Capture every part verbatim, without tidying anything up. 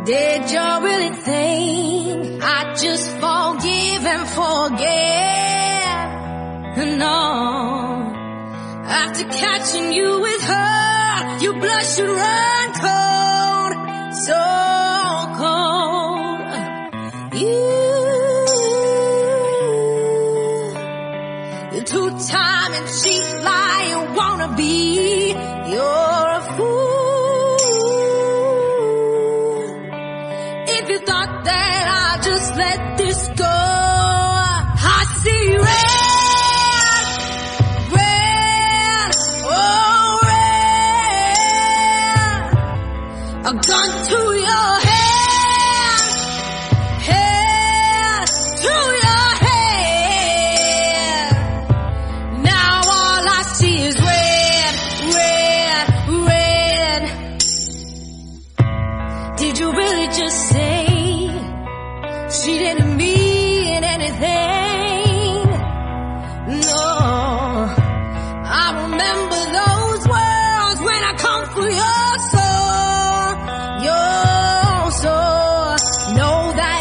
Did you really think I'd just forgive and forget? No. After catching you with her, you blush and run cold, so cold. You, you're two-time and cheat, lying wannabe. You're a fool. If you thought that I'd just let this go, I see red, red, oh red. A gun to your head, head to your head. Now all I see is red, red, red. Did you really just say she didn't mean anything? No, I remember those words when I come for your soul, your soul. Know that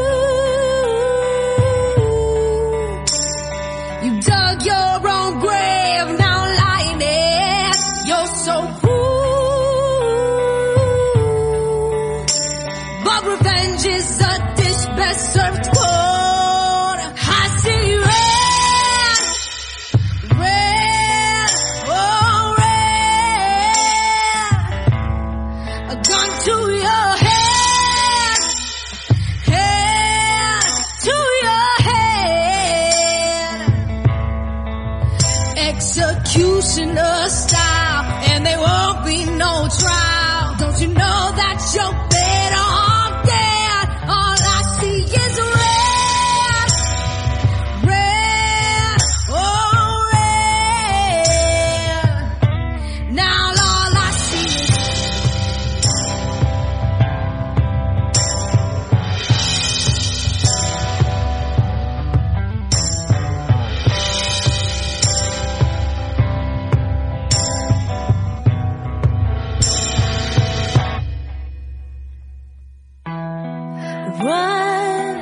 you, you dug your own grave, now lying there. You're so cruel, but revenge is a dish best served cold. I see red, red, oh red. A gun to your head, head to your head. Executioner style, and there won't be no trial. Don't you know that you're better off dead? All I see is red, red, oh red. Now all I see is run,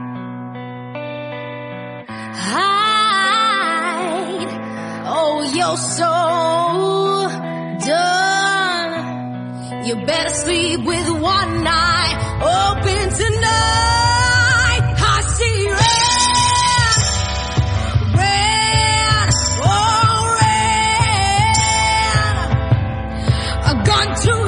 hide. Oh, you're so done. You better sleep with one eye open tonight. I see red, red, oh red. A gun to